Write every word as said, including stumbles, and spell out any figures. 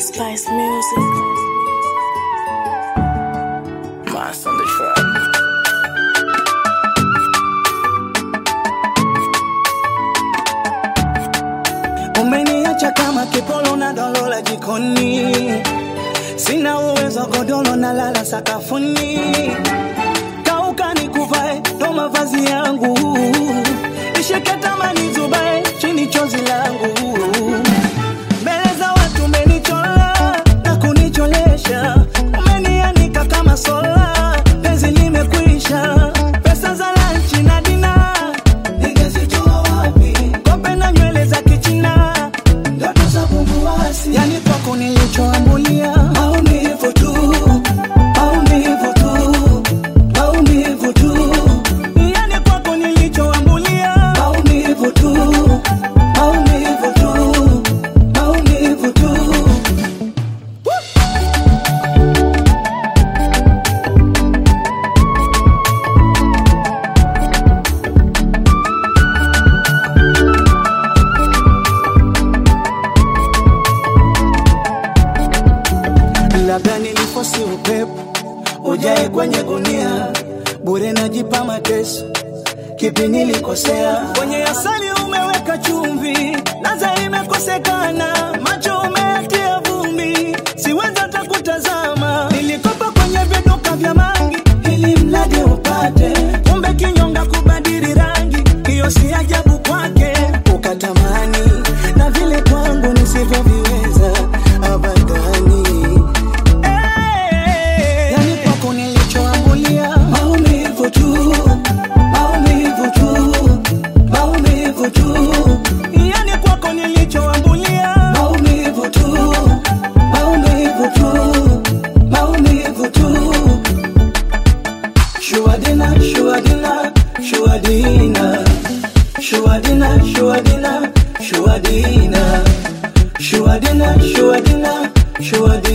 Spice Music. Master on the track. Umeniacha kama kipolo na dolola jikoni, sina uwezo godolo na lala sakafuni. Kauka nikuvae ndo mavazi yangu, nishike tamani zubae chini chozi langu. Mbele za watu umenichola na kunicholesha, umenianika kama sola, penzi limekwisha. Pesa za lunch na dina ningezitoa wapi? Kope na nywele za kichina, ndoto za bumbuasi. Yani kwako nilichoambulia maumivu tu, maumivu tu, maumivu tu. Yani kwako nilichoambulia maumivu tu, maumivu tu, maumivu tu. Labda nilifosi upepo ujae kwenye gunia, bure najipa mateso, kipi nilikosea? Kwenye asali umeweka chumvi, ladha imekosekana, macho umeyatia vumbi, siwezi hata kutazama. Nilikopa kwenye viduka vya mangi ili mradi upate, kumbe kinyonga kubadili rangi, hiyo si ajabu kwake. Ukatamani na vile kwangu nisivyoviweza abadani. Yani kwako nilichoambulia maumivu tu, maumivu tu, maumivu tu. Yani kwako nilichoambulia maumivu tu, maumivu tu, maumivu tu. Shuadina, shuadina, shuadina, shuadina, shuadina, shuadina, shuadina, shuadina, shuadina.